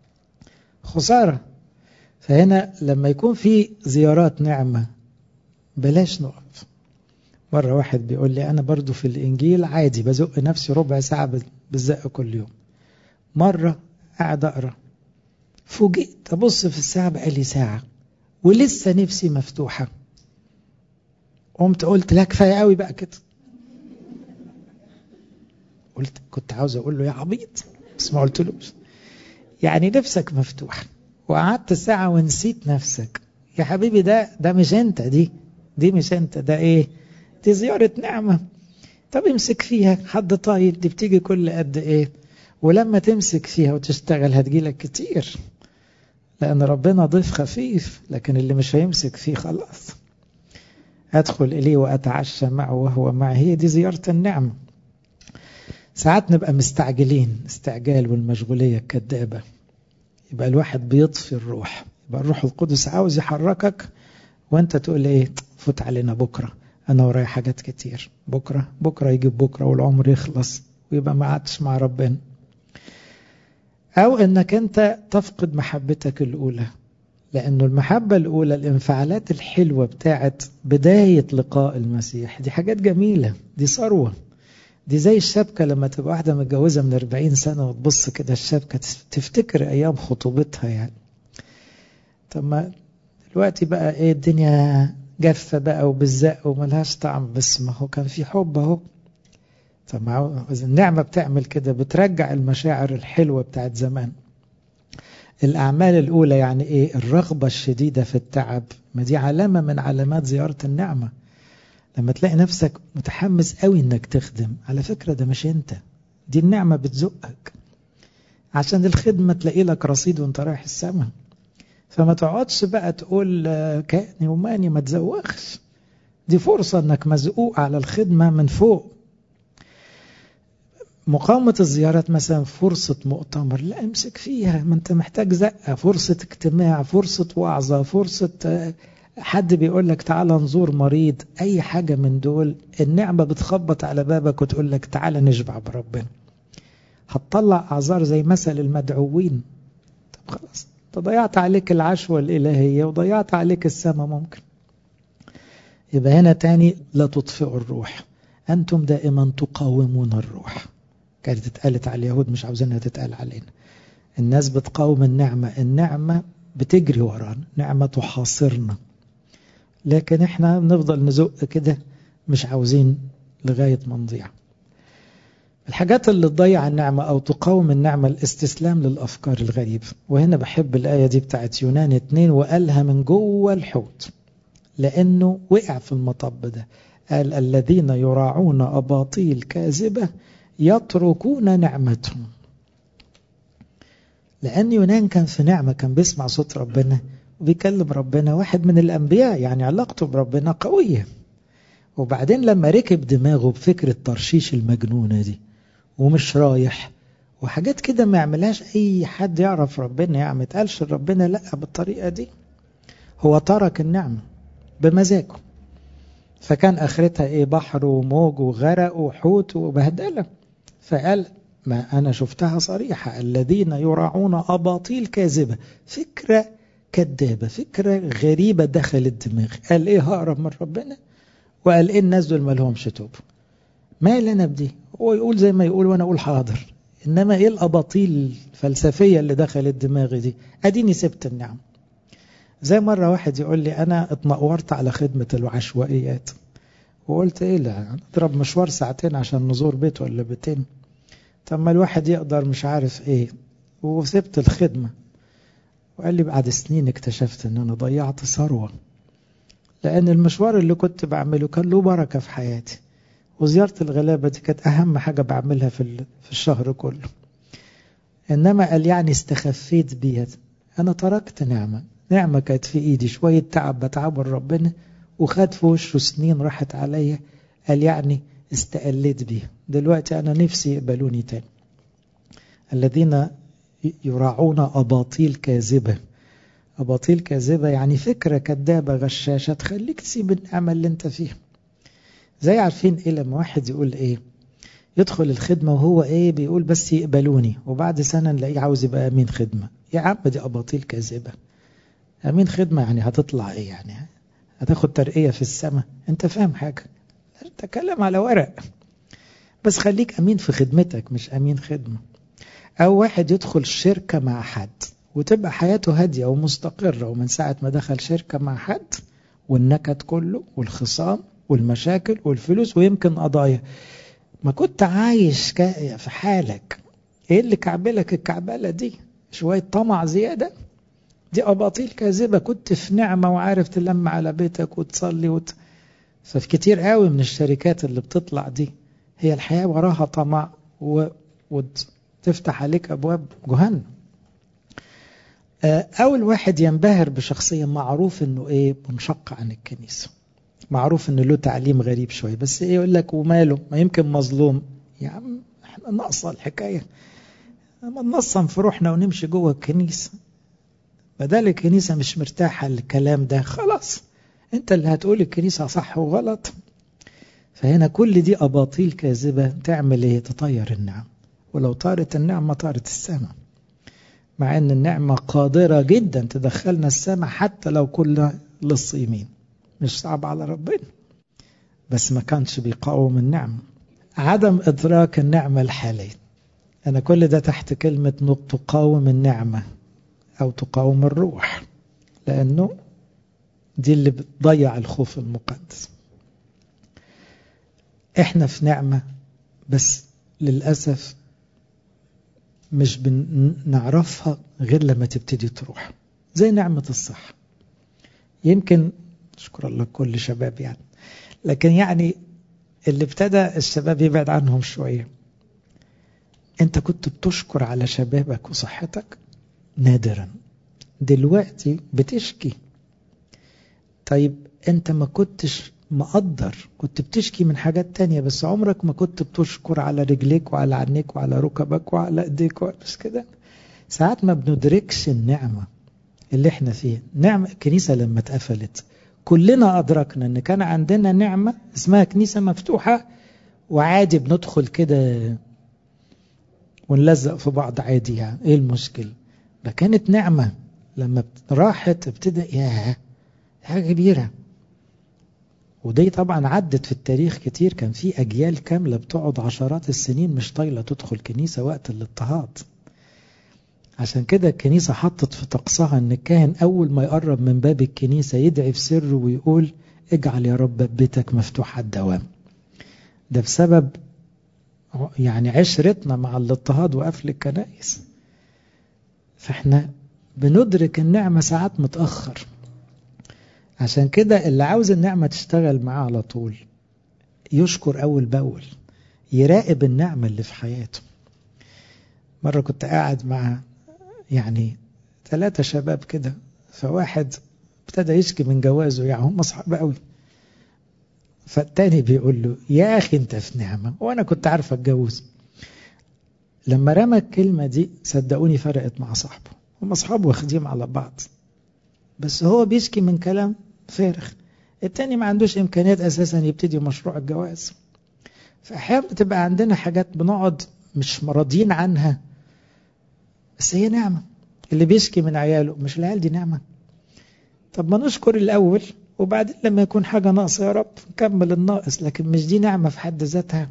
خسارة. فهنا لما يكون في زيارات نعمة بلاش نقف. مرة واحد بيقول لي أنا برضو في الإنجيل عادي بزق نفسي ربع ساعة بالزق كل يوم. مرة قاعد أقرأ فوجئت أبص في الساعة بقالي ساعة ولسه نفسي مفتوحة. قلت لا كفاية قوي بقى كده. كنت عاوز أقول له يا عبيط بس ما قلتلوش. يعني نفسك مفتوحة وقعدت ساعة ونسيت نفسك يا حبيبي، ده مش أنت، دي مش أنت، ده إيه؟ دي زيارة نعمة. طب امسك فيها، حد طايل دي بتيجي كل قد إيه، ولما تمسك فيها وتشتغل هتجيلك كتير، لأن ربنا ضيف خفيف. لكن اللي مش هيمسك فيه خلاص، أدخل إليه وأتعشى معه وهو معه. هي دي زيارة النعمة. ساعات نبقى مستعجلين، استعجال والمشغولية الكدابة، يبقى الواحد بيطفي الروح، يبقى الروح القدس عاوز يحركك وانت تقول ايه؟ فوت علينا بكرة، انا ورايا حاجات كتير، بكرة يجيب بكرة والعمر يخلص ويبقى ما قعدتش مع ربنا. او انك انت تفقد محبتك الاولى، لانه المحبة الاولى الانفعالات الحلوة بتاعت بداية لقاء المسيح، دي حاجات جميلة، دي ثروة. دي زي الشبكة لما تبقى واحدة متجوزة من 40 سنة وتبص كده الشبكة تفتكر أيام خطوبتها يعني. طب ما دلوقتي بقى إيه، الدنيا جافة بقى وبالزق وملهاش طعم، بس ما هو كان في حب أهو. طب ما النعمة بتعمل كده، بترجع المشاعر الحلوة بتاعت زمان. الأعمال الأولى يعني إيه؟ الرغبة الشديدة في التعب، ما دي علامة من علامات زيارة النعمة. لما تلاقي نفسك متحمس قوي انك تخدم، على فكرة ده مش انت، دي النعمة بتزقك عشان الخدمة تلاقي لك رصيد وانت رايح السماء. فما تقعدش بقى تقول كأني وماني، ما تزوخش، دي فرصة انك مزقوق على الخدمة من فوق. مقاومة الزيارات مثلا فرصة مؤتمر، لا امسك فيها، ما انت محتاج زقة، فرصة اجتماع، فرصة وعظة، فرصة حد بيقول لك تعالى نزور مريض، اي حاجة من دول النعمة بتخبط على بابك وتقول لك تعالى نشبع بربنا. هتطلع أعذار زي مثل المدعوين. طب خلاص، انت ضيعت عليك العشوة الإلهية وضيعت عليك السماء ممكن. يبقى هنا تاني، لا تطفئوا الروح، أنتم دائما تقاومون الروح. كانت اتقالت على اليهود، مش عاوزينها تتقال علينا. الناس بتقاوم النعمة، النعمة بتجري ورانا، نعمة تحاصرنا، لكن احنا بنفضل نزق كده، مش عاوزين لغاية ما نضيع. الحاجات اللي تضيع النعمة أو تقاوم النعمة الاستسلام للأفكار الغريبة. وهنا بحب الآية دي بتاعت يونان 2، وقالها من جوه الحوت لأنه وقع في المطب ده. قال الذين يراعون أباطيل كاذبة يتركون نعمتهم. لأن يونان كان في نعمة، كان بيسمع صوت ربنا وبيكلم ربنا، واحد من الأنبياء، يعني علاقته بربنا قوية. وبعدين لما ركب دماغه بفكرة ترشيش المجنونة دي ومش رايح وحاجات كده ما يعملهاش أي حد يعرف ربنا، يعني ما تقالش ربنا لأ بالطريقة دي، هو ترك النعمة بمزاجه. فكان آخرتها إيه؟ بحر وموج وغرق وحوت وبهدلة. فقال ما أنا شفتها صريحة، الذين يراعون أباطيل كاذبة، فكرة كذابة، فكرة غريبة دخلت دماغي. قال إيه؟ هقرب من ربنا؟ وقال إيه الناس دول ما لهمش توب؟ ما لنا بدي، هو يقول زي ما يقول وأنا أقول حاضر. إنما إيه الأباطيل الفلسفية اللي دخلت دماغي دي؟ أديني سبت النعم. زي مرة واحد يقول لي أنا اتنقورت على خدمة العشوائيات، وقلت إيه لا أضرب مشوار ساعتين عشان نزور بيت ولا بيتين، طب ما الواحد يقدر مش عارف إيه، وسبت الخدمة. وقال لي بعد سنين اكتشفت أن أنا ضيعت ثروة، لأن المشوار اللي كنت بعمله كان له بركة في حياتي، وزيارة الغلابة دي كانت أهم حاجة بعملها في الشهر كله. إنما قال يعني استخفيت بيها، أنا تركت نعمة كانت في إيدي، شوية تعب بتعب ربنا وخد في وشه سنين راحت عليا. قال يعني استقلت بيها، دلوقتي أنا نفسي يقبلوني تاني. الذين يراعون أباطيل كاذبة. أباطيل كاذبة يعني فكرة كذابة غشاشة تخليك تسيب النعمة اللي انت فيها. زي عارفين إيه لما واحد يقول إيه، يدخل الخدمة وهو إيه بيقول بس يقبلوني، وبعد سنة نلاقيه عاوز يبقى أمين خدمة. يا عم دي أباطيل كاذبة. أمين خدمة يعني هتطلع إيه؟ يعني هتاخد ترقية في السماء؟ انت فاهم حاجة؟ تكلم على ورق، بس خليك أمين في خدمتك مش أمين خدمة. أو واحد يدخل شركة مع حد وتبقى حياته هادية ومستقرة، ومن ساعة ما دخل شركة مع حد والنكد كله والخصام والمشاكل والفلوس ويمكن قضايا، ما كنت عايش في حالك، ايه اللي كعبلك الكعبلة دي؟ شوية طمع زيادة، دي أباطيل كاذبة. كنت في نعمة وعارف تلم على بيتك وتصلي ففي كتير قوي من الشركات اللي بتطلع دي هي الحياة وراها طمع وتفتح عليك أبواب جهنم. أول واحد ينبهر بشخصية معروف إنه إيه منشق عن الكنيسة، معروف إنه له تعليم غريب شوي، بس إيه يقول لك وماله، ما يمكن مظلوم. يا عم إحنا ناقصة الحكاية، ما ننصم في روحنا ونمشي جوه الكنيسة، بدل الكنيسة مش مرتاحة الكلام ده، خلاص أنت اللي هتقول الكنيسة صح وغلط. فهنا كل دي أباطيل كاذبة تعمل إيه؟ تطير النعم، ولو طارت النعمة طارت السماء، مع أن النعمة قادرة جدا تدخلنا السماء حتى لو كنا للصيمين، مش صعب على ربنا، بس ما كانش بيقاوم النعمة. عدم إدراك النعمة الحالية، أنا كل ده تحت كلمة تقاوم النعمة أو تقاوم الروح، لأنه دي اللي بتضيع الخوف المقدس. إحنا في نعمة بس للأسف مش بنعرفها غير لما تبتدي تروح، زي نعمة الصحة. يمكن شكر الله كل شباب يعني، لكن يعني اللي ابتدى الشباب يبعد عنهم شوية. انت كنت بتشكر على شبابك وصحتك نادرا، دلوقتي بتشكي. طيب انت ما كنتش مقدر، كنت بتشكي من حاجات تانية، بس عمرك ما كنت بتشكر على رجليك وعلى عينيك وعلى ركبك وعلى ايديك بس كده. ساعات ما بندركش النعمة اللي احنا فيها. نعمة الكنيسة لما اتقفلت كلنا أدركنا ان كان عندنا نعمة اسمها كنيسة مفتوحة، وعادي بندخل كده ونلزق في بعض عادي، يعني ايه المشكلة؟ ده كانت نعمة، لما راحت ابتدأ ياه حاجة كبيرة. ودي طبعا عدت في التاريخ كتير، كان في أجيال كاملة بتقعد عشرات السنين مش طايلة تدخل كنيسة وقت الاضطهاد. عشان كده الكنيسة حطت في طقسها ان الكاهن اول ما يقرب من باب الكنيسة يدعي في سر ويقول اجعل يا رب بيتك مفتوح الدوام. ده بسبب يعني عشرتنا مع الاضطهاد وقفل الكنائس. فاحنا بندرك النعمة ساعات متأخر. عشان كده اللي عاوز النعمة تشتغل معاه على طول يشكر أول بأول، يراقب النعمة اللي في حياته. مرة كنت قاعد مع يعني 3 شباب كده، فواحد ابتدى يشكي من جوازه، يعني هم أصحاب قوي. فالتاني بيقول له يا أخي أنت في نعمة وأنا كنت عارف أتجوز. لما رمى الكلمة دي صدقوني فرقت مع صاحبه، هم أصحاب واخدين على بعض، بس هو بيشكي من كلام فارغ. التاني ما عندوش إمكانيات أساسا يبتدي مشروع الجواز. فأحيانا بتبقى عندنا حاجات بنقعد مش راضيين عنها، بس هي نعمة. اللي بيشكي من عياله، مش العيال دي نعمة؟ طب ما نشكر الأول وبعدين لما يكون حاجة ناقصة يا رب نكمل الناقص، لكن مش دي نعمة في حد ذاتها.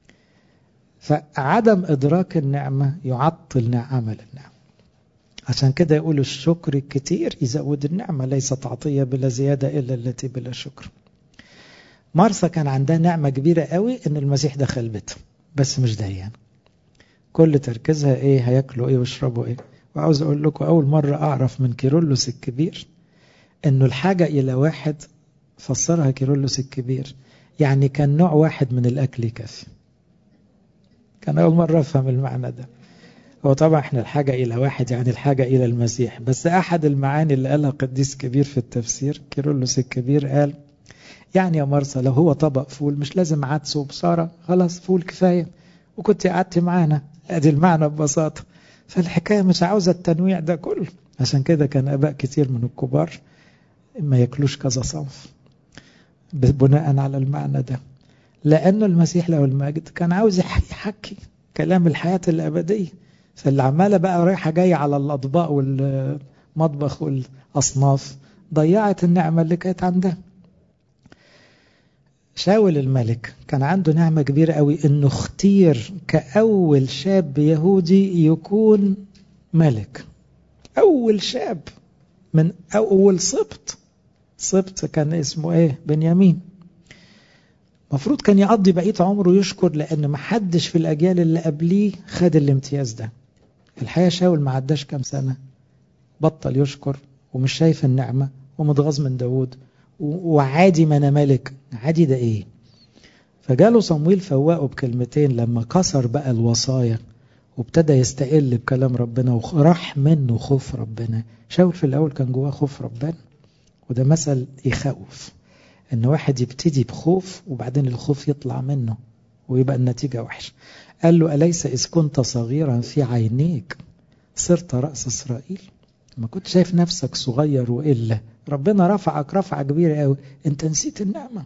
فعدم إدراك النعمة يعطل عمل النعمة. عشان كده يقول الشكر الكتير يزود النعمة، ليست عطية بلا زيادة إلا التي بلا شكر. مرثا كان عندها نعمة كبيرة قوي إن المسيح دخل بيتها، بس مش دهيان. كل تركيزها إيه؟ هياكلوا إيه ويشربوا إيه. وعاوز أقول لكم أول مرة أعرف من كيرلس الكبير إنه الحاجة إلى واحد فسرها كيرلس الكبير يعني كان نوع واحد من الأكل يكفي. كان أول مرة أفهم المعنى ده. هو طبعا احنا الحاجة إلى واحد يعني الحاجة إلى المسيح، بس أحد المعاني اللي قالها قديس كبير في التفسير كيرلس الكبير قال يعني يا مرسى لو هو طبق فول مش لازم عدس وبصارة، خلاص فول كفاية وكنت قعدت معانا. ادي المعنى ببساطة. فالحكاية مش عاوزة التنويع ده كله. عشان كده كان أباء كتير من الكبار ما ياكلوش كذا صنف بناء على المعنى ده، لأنه المسيح له المجد كان عاوز يحكي كلام الحياة الأبدية. فاللي عمالة بقى رايحة جاية على الأطباق والمطبخ والأصناف ضيعت النعمة اللي كانت عنده. شاول الملك كان عنده نعمة كبيرة قوي انه اختير كأول شاب يهودي يكون ملك. أول شاب من أول سبط كان اسمه ايه؟ بنيامين. مفروض كان يقضي بقية عمره يشكر لأن محدش في الأجيال اللي قبليه خد الامتياز ده. الحقيقة شاول ما عداش كام سنة بطل يشكر ومش شايف النعمة ومتغاظ من داود وعادي ما أنا ملك. عادي ده إيه؟ فجاله صمويل فوقه بكلمتين لما كسر بقى الوصايا وابتدى يستقل بكلام ربنا وراح منه خوف ربنا. شاول في الأول كان جواه خوف ربنا، وده مثل يخوف ان واحد يبتدي بخوف وبعدين الخوف يطلع منه ويبقى النتيجة وحشة. قال له أليس إذ كنت صغيرا في عينيك صرت رأس إسرائيل؟ ما كنت شايف نفسك صغير وإلا ربنا رفعك رفعة كبيرة قوي، انت نسيت النعمة.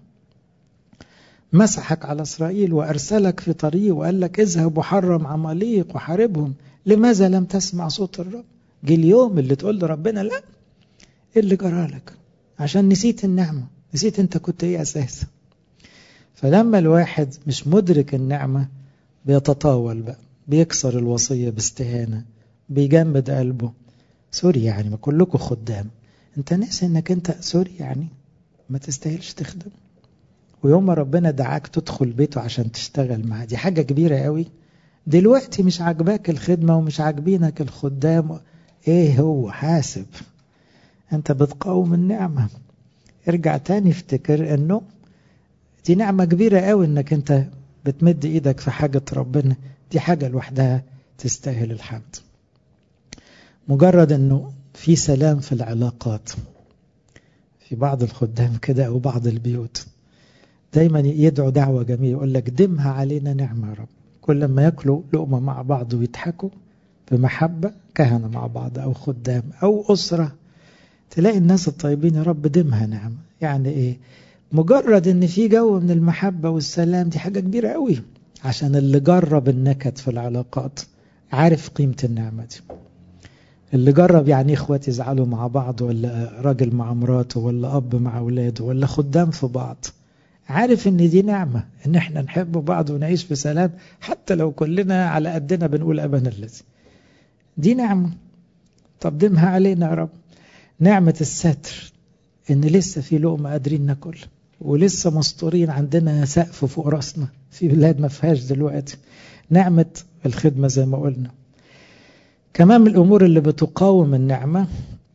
مسحك على إسرائيل وأرسلك في طريق وقال لك اذهب وحرم عماليق وحاربهم، لماذا لم تسمع صوت الرب؟ جه اليوم اللي تقول لربنا لا. ايه اللي جرالك؟ عشان نسيت النعمة، نسيت انت كنت ايه اساسا. فلما الواحد مش مدرك النعمة بيتطاول بقى، بيكسر الوصية باستهانة، بيجمد قلبه. سوري يعني ما كلكم خدام، انت ناسي انك انت سوري يعني ما تستاهلش تخدم. ويوم ما ربنا دعاك تدخل بيته عشان تشتغل معاه دي حاجة كبيرة قوي. دلوقتي مش عاجباك الخدمة ومش عاجبينك الخدام، ايه هو حاسب؟ انت بتقاوم النعمة. ارجع تاني افتكر انه دي نعمة كبيرة قوي انك انت بتمد ايدك في حاجة ربنا، دي حاجة لوحدها تستاهل الحمد. مجرد انه في سلام في العلاقات. في بعض الخدام كده او بعض البيوت دايما يدعو دعوة جميلة يقول لك دمها علينا نعمة يا رب. كل ما ياكلوا لقمة مع بعض ويضحكوا بمحبة، كهنة مع بعض او خدام او أسرة، تلاقي الناس الطيبين يا رب دمها نعمة. يعني ايه؟ مجرد ان في جو من المحبة والسلام دي حاجة كبيرة قوي. عشان اللي جرب النكد في العلاقات عارف قيمة النعمة دي. اللي جرب يعني اخوات يزعلوا مع بعض، ولا راجل مع مراته، ولا اب مع اولاده، ولا خدام في بعض، عارف ان دي نعمة ان احنا نحب بعض ونعيش في سلام، حتى لو كلنا على قدنا بنقول ابانا الذي. دي نعمة تقدمها علينا يا رب. نعمة الستر، ان لسه في لقمة قادرين ناكل، ولسه مستورين عندنا سقف فوق راسنا في بلاد ما فيهاش دلوقتي. نعمة الخدمة زي ما قلنا. كمان من الامور اللي بتقاوم النعمة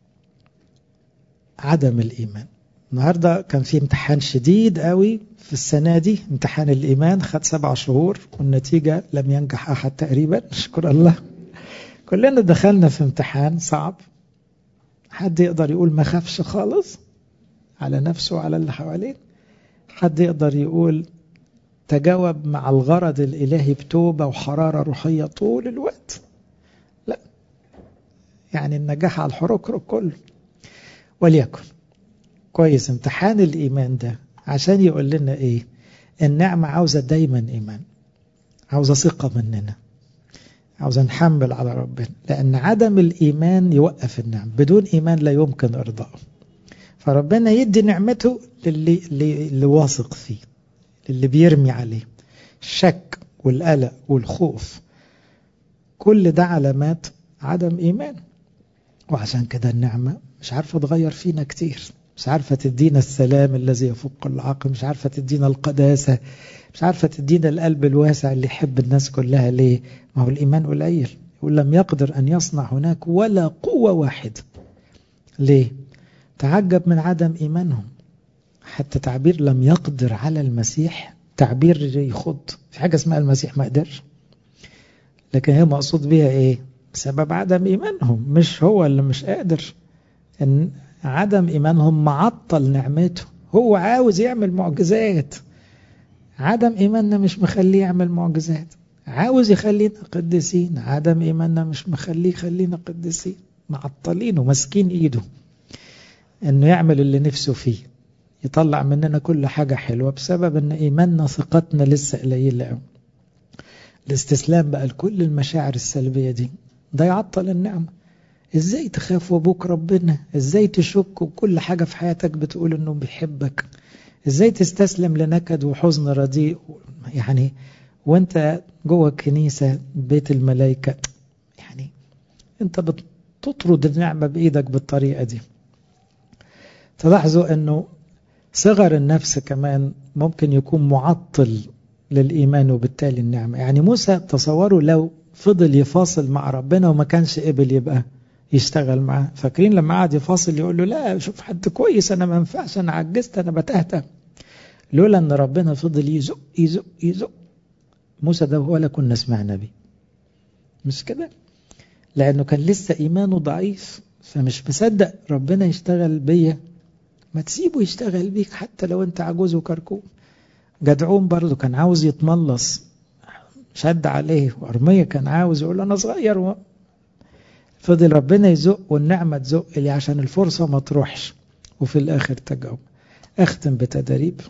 عدم الايمان. النهاردة كان في امتحان شديد قوي في السنة دي، امتحان الإيمان، خد 7 شهور والنتيجة لم ينجح أحد تقريبا، شكر الله. كلنا دخلنا في امتحان صعب. حد يقدر يقول ما خافش خالص على نفسه وعلى اللي حواليه؟ حد يقدر يقول تجاوب مع الغرض الإلهي بتوبة وحرارة روحية طول الوقت؟ لا، يعني النجاح على الحركرك كله. وليكن كويس، امتحان الإيمان ده عشان يقول لنا إيه؟ النعمة عاوزة دايما إيمان، عاوزة ثقة مننا، عاوزة نحمل على ربنا، لأن عدم الإيمان يوقف النعم. بدون إيمان لا يمكن إرضائه. فربنا يدي نعمته اللي واثق فيه، اللي بيرمي عليه. الشك والقلق والخوف كل ده علامات عدم إيمان. وعشان كده النعمة مش عارفة تغير فينا كتير، مش عارفة تدينا السلام الذي يفوق العقل، مش عارفة تدينا القداسة، مش عارفة تدينا القلب الواسع اللي يحب الناس كلها. ليه؟ ما هو الإيمان قليل. يقول لم يقدر أن يصنع هناك ولا قوة واحدة. ليه؟ تعجب من عدم إيمانهم. حتى تعبير لم يقدر على المسيح تعبير يخض. في حاجة اسمها المسيح ما قدرش، لكن هي مقصود بها إيه؟ بسبب عدم إيمانهم، مش هو اللي مش قادر. إن عدم إيمانهم معطل نعمته. هو عاوز يعمل معجزات، عدم إيماننا مش مخليه يعمل معجزات. عاوز يخلينا قديسين، عدم إيماننا مش مخليه يخلينا قديسين. معطلينه، ماسكين إيده إنه يعمل اللي نفسه فيه، يطلع مننا كل حاجة حلوة، بسبب إن إيماننا ثقتنا لسه قليلة. الاستسلام بقى لكل المشاعر السلبية دي ده يعطل النعمة. ازاي تخاف ابوك ربنا؟ ازاي تشك وكل حاجة في حياتك بتقول انه بيحبك؟ ازاي تستسلم لنكد وحزن رديء يعني وانت جوه الكنيسة بيت الملائكة؟ يعني انت بتطرد النعمة بايدك بالطريقة دي. تلاحظوا انه صغر النفس كمان ممكن يكون معطل للإيمان وبالتالي النعمة. يعني موسى تصوروا لو فضل يفاصل مع ربنا وما كانش قبل يبقى يشتغل معاه. فاكرين لما قعد يفاصل يقول له لا شوف حد كويس، أنا ما ينفعش، أنا عجزت، أنا بتهته. لولا أن ربنا فضل يزق يزق يزق، موسى ده ولا كنا سمعنا بيه. مش كده؟ لأنه كان لسه إيمانه ضعيف، فمش مصدق ربنا يشتغل بيا. ما تسيبه يشتغل بيك حتى لو أنت عجوز وكركوب. جدعون برضو كان عاوز يتملص، شد عليه، وأرمية كان عاوز يقول أنا صغير فضل ربنا يزق والنعمة تزق لي عشان الفرصة ما تروحش، وفي الآخر تجاوب. أختم بتدريب،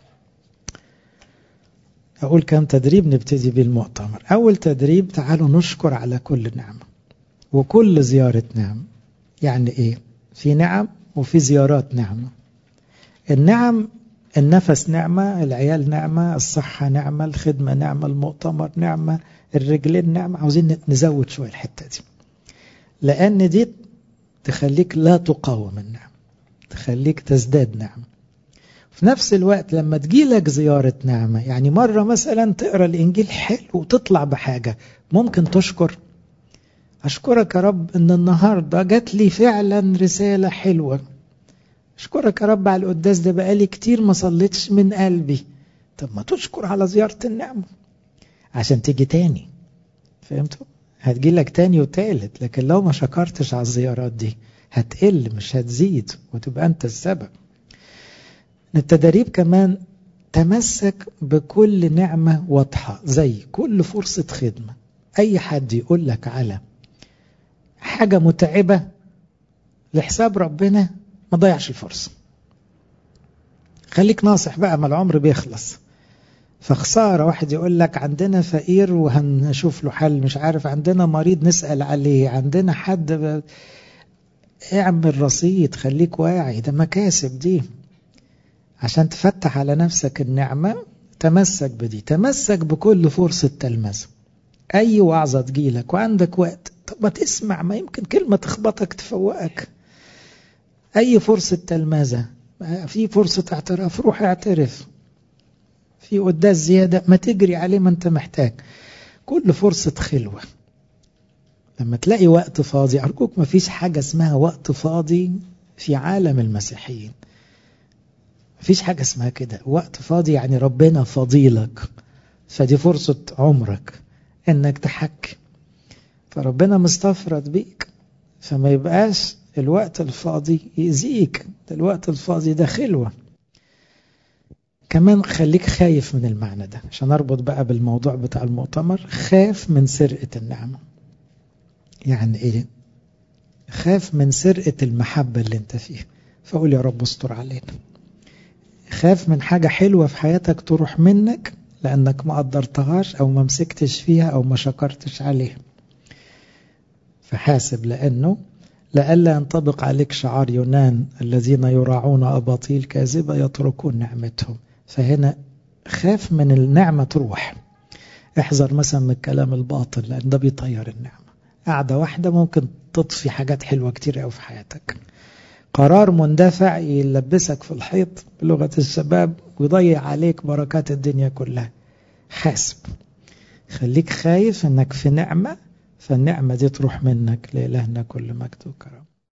أقول كم تدريب نبتدي بالمؤتمر. أول تدريب، تعالوا نشكر على كل نعمة وكل زيارة نعمة. يعني إيه؟ في نعم وفي زيارات نعمة. النعم، النفس نعمة، العيال نعمة، الصحة نعمة، الخدمة نعمة، المؤتمر نعمة، الرجلين نعمة. عاوزين نزود شوية الحتة دي، لأن دي تخليك لا تقاوم النعم، تخليك تزداد نعمة. في نفس الوقت لما تجيلك زيارة نعمة، يعني مرة مثلا تقرأ الإنجيل حلو وتطلع بحاجة، ممكن تشكر. أشكرك يا رب إن النهاردة جات لي فعلا رسالة حلوة. أشكرك يا رب على القداس ده، بقالي كتير ما صليتش من قلبي. طب ما تشكر على زيارة النعمة عشان تيجي تاني. فهمتوا؟ هتجيلك تاني وتالت. لكن لو ما شكرتش على الزيارات دي هتقل مش هتزيد، وتبقى أنت السبب. التدريب كمان، تمسك بكل نعمة واضحة، زي كل فرصة خدمة. أي حد يقول لك على حاجة متعبة لحساب ربنا، ما ضيعش الفرصة. خليك ناصح بقى، ما العمر بيخلص. فخسارة واحد يقول لك عندنا فقير وهنشوف له حل، مش عارف، عندنا مريض نسأل عليه، عندنا حد اعمل رصيد، خليك واعي، ده مكاسب دي عشان تفتح على نفسك النعمة. تمسك بدي، تمسك بكل فرصة تلمذة. أي وعظة تجيلك وعندك وقت، طب ما تسمع، ما يمكن كلمة تخبطك تفوقك. أي فرصة تلمذة، في فرصة اعتراف، روح اعترف. في قداس زيادة، ما تجري عليه، ما انت محتاج. كل فرصة خلوة. لما تلاقي وقت فاضي، أرجوك ما فيش حاجة اسمها وقت فاضي في عالم المسيحيين. ما فيش حاجة اسمها كده. وقت فاضي يعني ربنا فضيلك، فدي فرصة عمرك انك تحكي، فربنا مستفرد بيك، فما يبقاش الوقت الفاضي يأذيك. الوقت الفاضي ده خلوة. كمان خليك خايف من المعنى ده، عشان أربط بقى بالموضوع بتاع المؤتمر. خاف من سرقة النعمة. يعني إيه؟ خاف من سرقة المحبة اللي انت فيها، فقول يا رب استر علينا. خاف من حاجة حلوة في حياتك تروح منك لأنك ما قدرتهاش أو ما مسكتش فيها أو ما شكرتش عليها. فحاسب، لأنه لئلا ينطبق عليك شعار يونان: الذين يراعون أباطيل كاذبة يتركون نعمتهم. فهنا خاف من النعمة تروح. احذر مثلا من الكلام الباطل، لأن ده بيطير النعمة. قاعدة واحدة ممكن تطفي حاجات حلوة كتير قوي في حياتك. قرار مندفع يلبسك في الحيط بلغة الشباب ويضيع عليك بركات الدنيا كلها. حاسب، خليك خايف انك في نعمة، فالنعمة دي تروح منك. لإلهنا كل مجد وكرم.